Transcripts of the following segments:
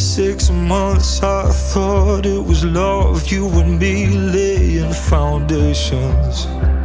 6 months I thought it was love, you and me laying foundations.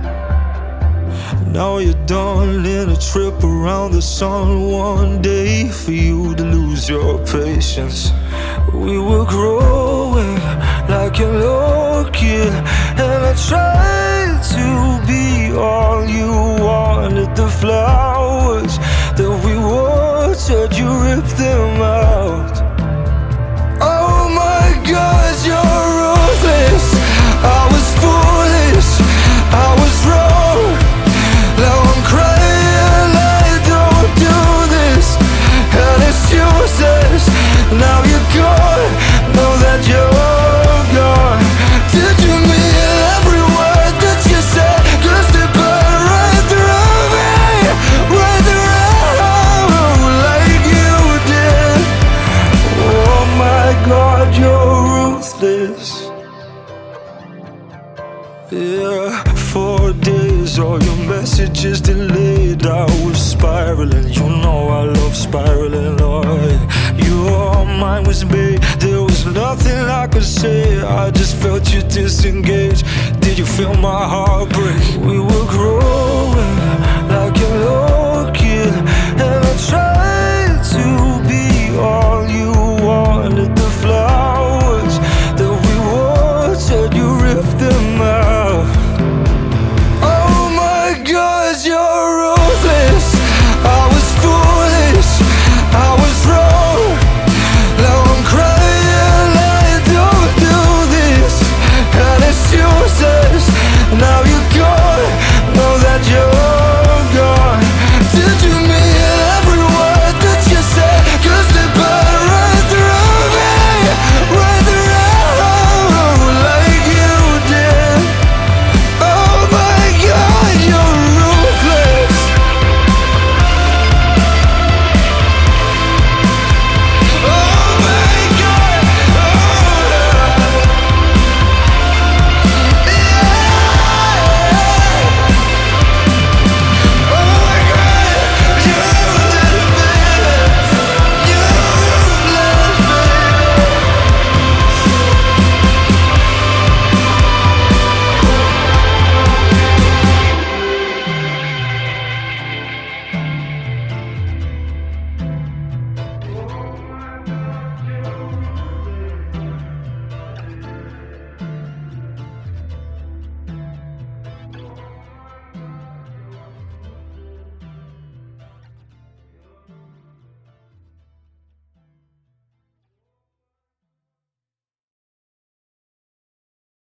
Now you're done in a trip around the sun one day for you to lose your patience. We were growing like an orchid, and I tried to be all you wanted. The flowers that we watered, you ripped them out. Oh my God, you're ruthless. I was foolish, I was wrong. Now I'm crying, I don't do this, and it's useless. Now you're gone, know that you're gone. Did you mean every word that you said? 'Cause they burned right through me, right through like you did. Oh my God, you're ruthless. Yeah, 4 days, all your messages delayed. I was spiraling, you know I love spiraling. Oh, your mind was made, there was nothing I could say. I just felt you disengage. Did you feel my heart break? We